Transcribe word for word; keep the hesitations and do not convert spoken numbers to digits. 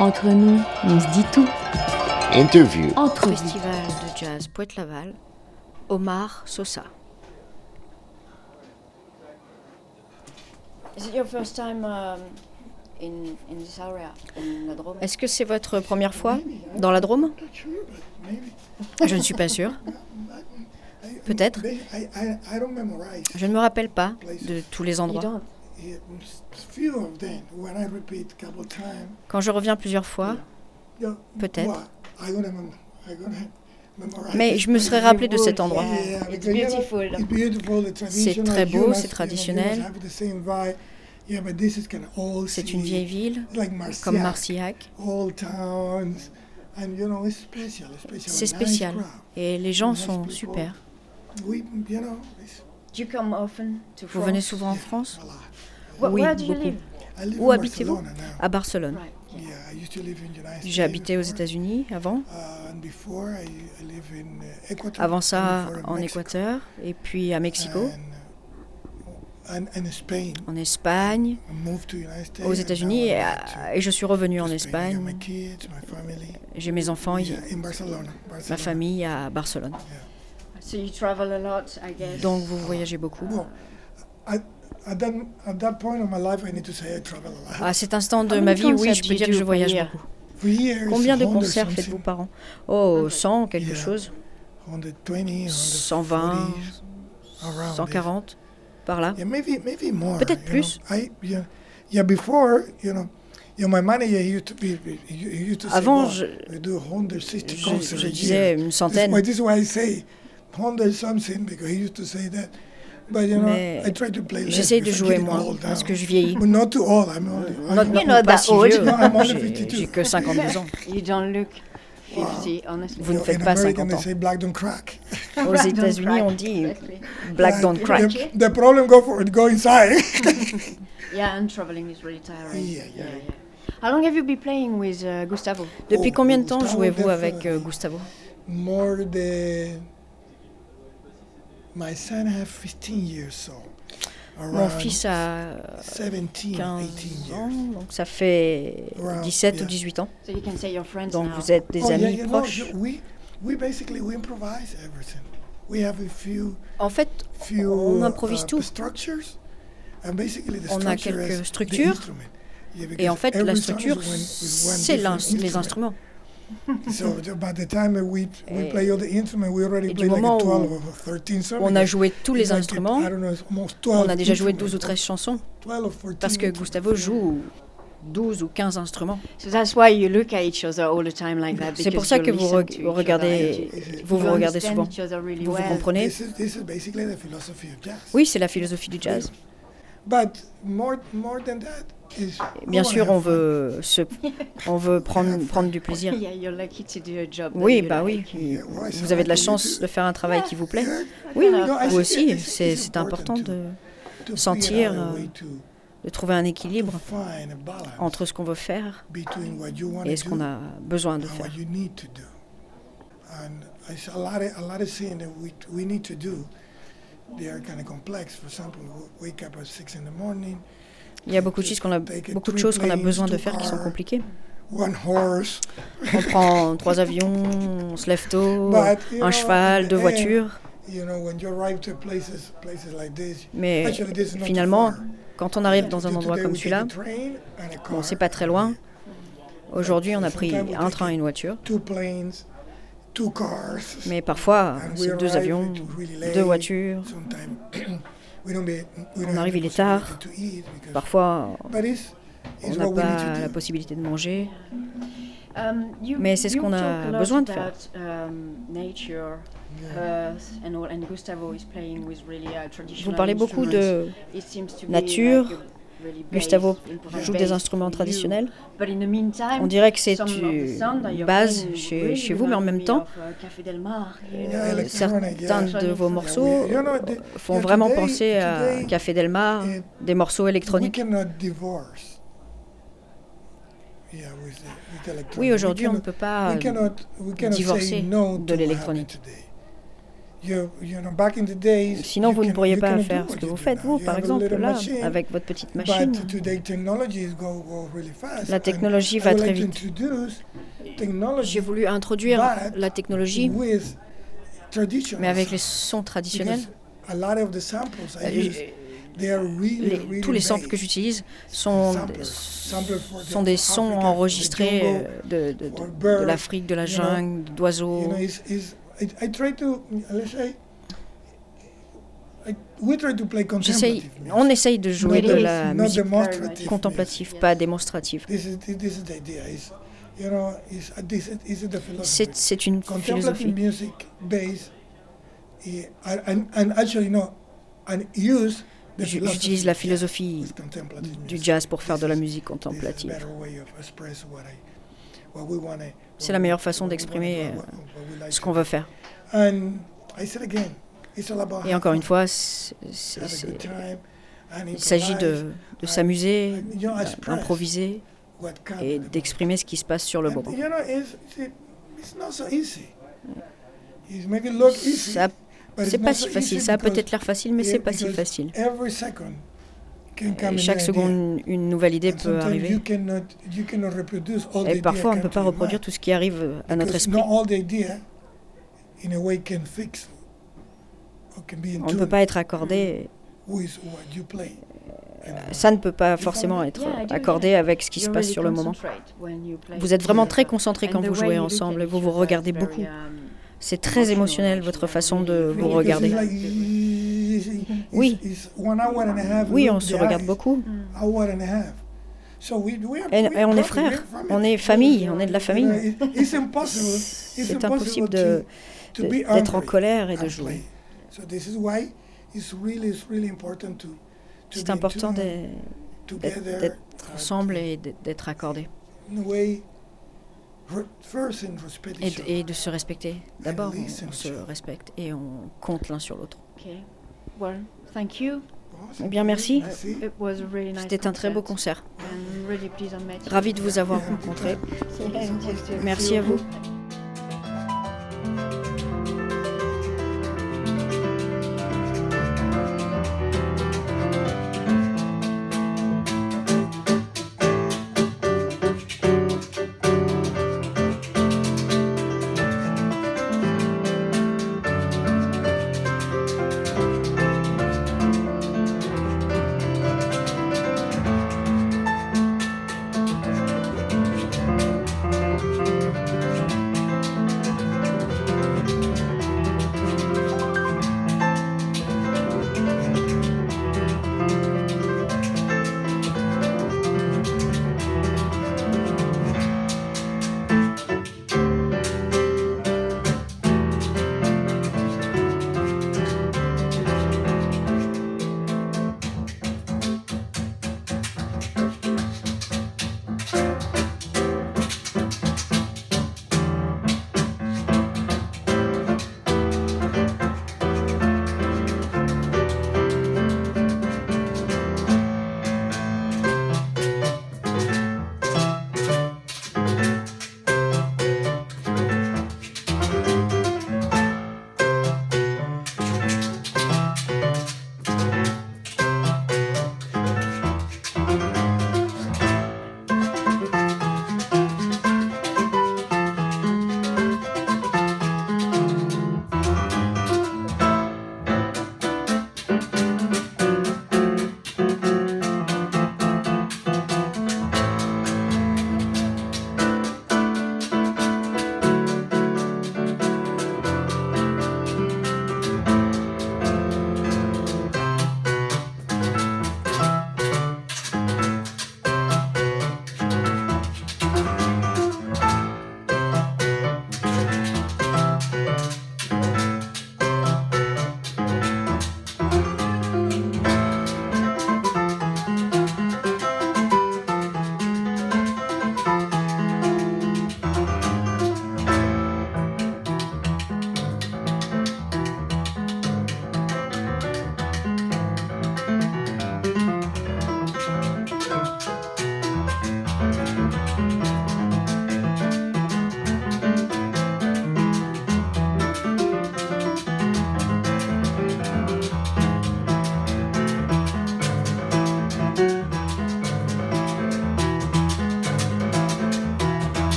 Entre nous, on se dit tout. Interview. Entre vous. Festival de jazz Poète-Laval, Omar Sosa. Is it your first time um, in, in this area, in la Drôme? Est-ce que c'est votre première fois dans la Drôme? Je ne suis pas sûre. Peut-être. Je ne me rappelle pas de tous les You endroits. don't? Quand je reviens plusieurs fois, peut-être. Mais je me serais rappelé de cet endroit. It's beautiful. C'est très beau, c'est traditionnel. C'est une vieille ville, comme Marcillac. C'est spécial. Et les gens sont super. Do you come often to Vous France? venez souvent en France? Where, Oui, where do you beaucoup. live? Où habitez-vous? À Barcelone. Right. J'ai habité aux États-Unis avant. Avant ça, en Équateur, et puis à Mexico, en Espagne, aux États-Unis, et, et je suis revenu en Espagne. J'ai mes enfants, y- ma famille à Barcelone. So you travel a lot, I guess. Donc vous voyagez beaucoup. À cet instant de How ma many vie, oui, concerts je do peux you dire que do je per voyage year? beaucoup. Combien de concerts faites-vous par an? Oh, cent, quelque chose. cent vingt, cent quarante, par là. Peut-être plus. Avant, je, je, je disais une centaine. Mais j'essaye de jouer moins parce que je vieillis. You're Not, not, not pas that si old. vieux. J'ai- J'ai que cinquante-deux ans. You don't look fifty, honestly. Vous ne faites pas cinquante ans. Aux Black don't États-Unis, crack. on dit Exactly. black don't crack. Okay. The problem go for go inside. Yeah, and traveling is really tiring. Yeah, yeah. How long have you been playing with uh, Gustavo? Depuis Oh, combien de temps Gustavo, jouez-vous avec definitely. euh, Gustavo? More than my son have fifteen years, so Mon around fils a seventeen, quinze eighteen ans, years. donc ça fait Around, dix-sept ou yeah. dixhuit ans. So you can say you're friends Donc now. vous êtes des Oh, yeah, amis you know, proches. you- we we basically we improvise everything. We have a few En fait, few on improvise uh, tout. structures, and basically the On a structure quelques is the structures, instrument. Yeah, Et en because fait, la every song is structure, one- with one c'est l'in- different les instrument. instruments. So by the time we we Et- play all the instruments, we already et du play like a moment où twelve or thirteen songs. On a joué tous les It's like, instruments. I don't know, it's almost twelve On a déjà joué instruments. douze ou treize chansons twelve or fourteen parce que instruments. Gustavo joue douze ou quinze instruments. So that's why you look at each other all the time like that. C'est pour because ça you que vous, listen reg- to vous each other regardez, and vous you vous regardez understand souvent. each other really Vous vous well. comprenez? This is, this is basically the philosophy of jazz. Oui, c'est la philosophie du jazz. But more, more than that is we Bien wanna sûr, have on fun. veut, se, on veut prendre, prendre du plaisir. Yeah, you're lucky to do a job that Oui, you bah oui. like. Yeah, why so Vous avez de la happy chance to- de faire un travail qui vous plaît. Yeah, Oui, oui, No, I vous think aussi. it's- C'est it's c'est important important de, to sentir, figure out a euh, way to de trouver un équilibre find a balance entre ce qu'on veut faire between what you want et to ce qu'on do a besoin de and faire. what you need to do. And it's a lot of a lot of things that we we need to do. They are kind of complex. For example, we wake up at six in the morning. Il y a beaucoup de choses qu'on a, beaucoup de choses qu'on a besoin de faire qui sont compliquées. One horse. On prend trois avions, on se lève tôt, But, you know, un cheval, at the deux end, voitures. You know, when you arrive to places places like this. Mais Actually, this is not finalement, too far. quand on arrive dans un endroit Today comme we take celui-là, a train and a bon, car. c'est pas très loin. Aujourd'hui, on a pris un train et une voiture. Two planes, two cars. Mais parfois, And we c'est deux arrive avions, really late. deux voitures. Sometimes we don't be- we don't On have arrive, the il est tard. possibility to eat because- Parfois, But it's- on it's n'a what we need pas to la do. possibilité de manger. Um, you- Mais c'est ce you qu'on a talk a lot besoin de faire. about, um, nature, earth, and all, and Gustavo is playing with really uh, traditional Vous parlez beaucoup instruments. de It seems to be nature. like a really bass, Gustavo important joue bass des instruments for you. traditionnels. But in the meantime, On dirait que c'est some of the une sound that you're base playing chez, really chez vous, mais en remind même me temps, of, uh, Café Del Mar, you know. Yeah, electronic, certains yeah. de vos Yeah, morceaux we- you know, the- font yeah, vraiment today- penser à today, Café Del Mar, it- des morceaux We électroniques. cannot divorce. Yeah, with the- with electronic. Oui, We aujourd'hui, on ne cannot- peut pas we cannot- we cannot say divorcer no de to what l'électronique. happened today. Sinon, vous ne pourriez pas faire ce que vous faites, vous, par exemple, là, avec votre petite machine. La technologie va très vite. J'ai voulu introduire la technologie, mais avec les sons traditionnels. Les, tous les samples que j'utilise sont, sont des sons enregistrés de, de, de, de l'Afrique, de la jungle, d'oiseaux. J'essaye, on essaye de jouer de la musique contemplative, pas démonstrative. C'est, c'est une philosophie. J'utilise la philosophie du jazz pour faire de la musique contemplative. C'est la meilleure façon d'exprimer ce qu'on veut faire. Et encore une fois, c'est, c'est, c'est, il s'agit de, de s'amuser, d'improviser et d'exprimer ce qui se passe sur le moment. Ça, c'est pas si facile. Ça a peut-être l'air facile, mais c'est pas si facile. Et chaque seconde, une nouvelle idée peut arriver. Et parfois, on ne peut pas reproduire tout ce qui arrive à notre esprit. On ne peut pas être accordé. Ça ne peut pas forcément être accordé avec ce qui se passe sur le moment. Vous êtes vraiment très concentré quand vous jouez ensemble. Vous vous regardez beaucoup. C'est très émotionnel, votre façon de vous regarder. Oui, oui, on se regarde beaucoup. Et, et on est frères, on est famille, on est de la famille. C'est impossible de, de, d'être en colère et de jouer. C'est important d'être, d'être ensemble et d'être accordés. Et de, et de se respecter. D'abord, on, on se respecte et on compte l'un sur l'autre. Okay. Well, thank you. Eh bien, merci. It was a really nice C'était un très beau concert. I'm really pleased I met you. Ravi de vous avoir rencontré. Merci à vous.